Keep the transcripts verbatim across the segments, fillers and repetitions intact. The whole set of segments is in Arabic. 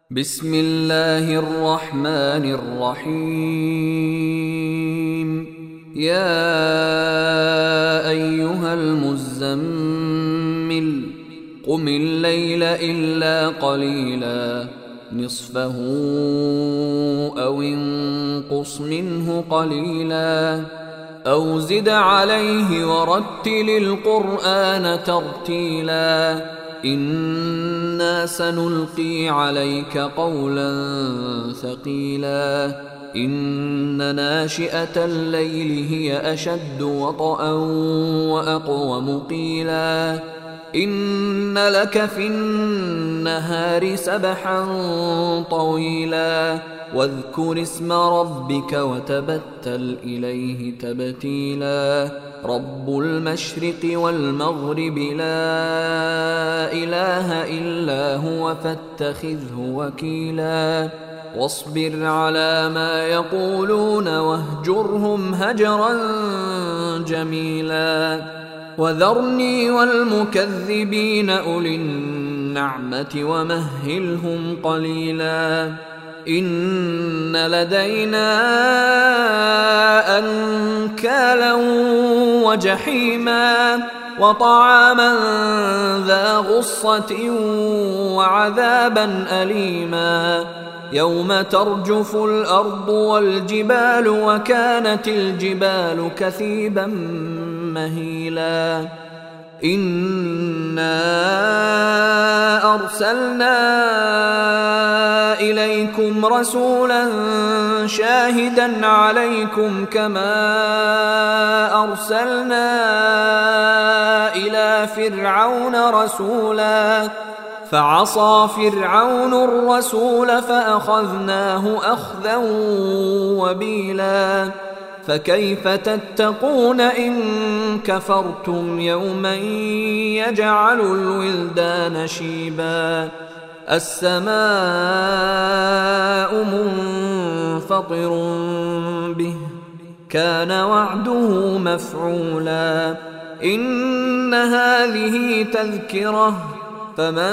بسم الله الرحمن الرحيم. يا أيها المزمل قم الليل إلا قليلا نصفه أو انقص منه قليلا أو زد عليه ورتل القرآن ترتيلا إنا سنلقي عليك قولا ثقيلا إن ناشئة الليل هي أشد وطئا وأقوم قيلا إن لك في النهار سبحا طويلا واذكر اسم ربك وتبتل إليه تبتيلا رب المشرق والمغرب لا إله إلا هو فاتخذه وكيلا واصبر على ما يقولون واهجرهم هجرا جميلا وذرني والمكذبين أولي النعمة ومهلهم قليلا إن لدينا أنكالا وجحيما وطعاما ذا غصة وعذابا أليما يوم ترجف الأرض والجبال وكانت الجبال كثيبا مهيلا إنا أرسلنا إليكم رسولا شاهدا عليكم كما أرسلنا إلى فرعون رسولا فعصى فرعون الرسول فأخذناه أخذا وبيلا فكيف تتقون إن كفرتم يوما يجعل الولدان شيبا السماء منفطر به كان وعده مفعولا إن هذه تذكرة فمن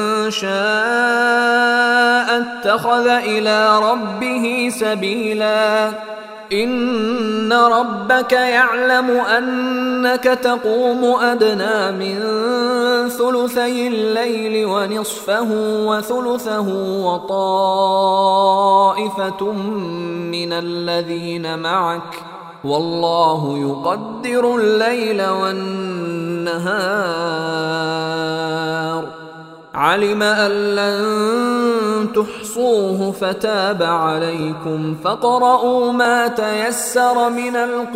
شاء اتخذ إلى ربه سبيلا إن ربك يعلم أنك تقوم أدنى من ثلثي الليل ونصفه وثلثه وطائفة من الذين معك والله يقدر الليل والنهار علم أن لن تحصوه فتاب عليكم فاقرؤوا ما تيسر من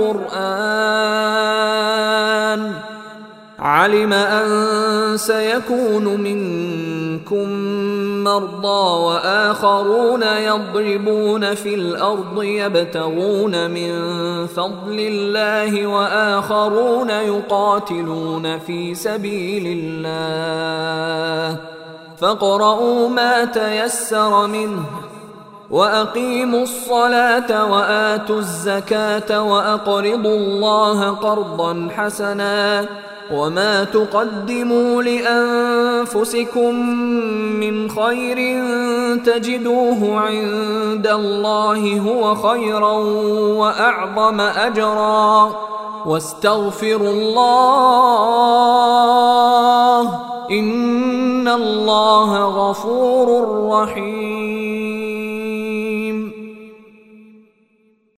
القرآن علم أن سيكون منكم مرضى وآخرون يضربون في الأرض يبتغون من فضل الله وآخرون يقاتلون في سبيل الله فاقرؤوا ما تيسر منه وأقيموا الصلاة وآتوا الزكاة وأقرضوا الله قرضا حسنا وما تقدموا لأنفسكم من خير تجدوه عند الله هو خيرا وأعظم أجرا واستغفروا الله إن الله غفور رحيم.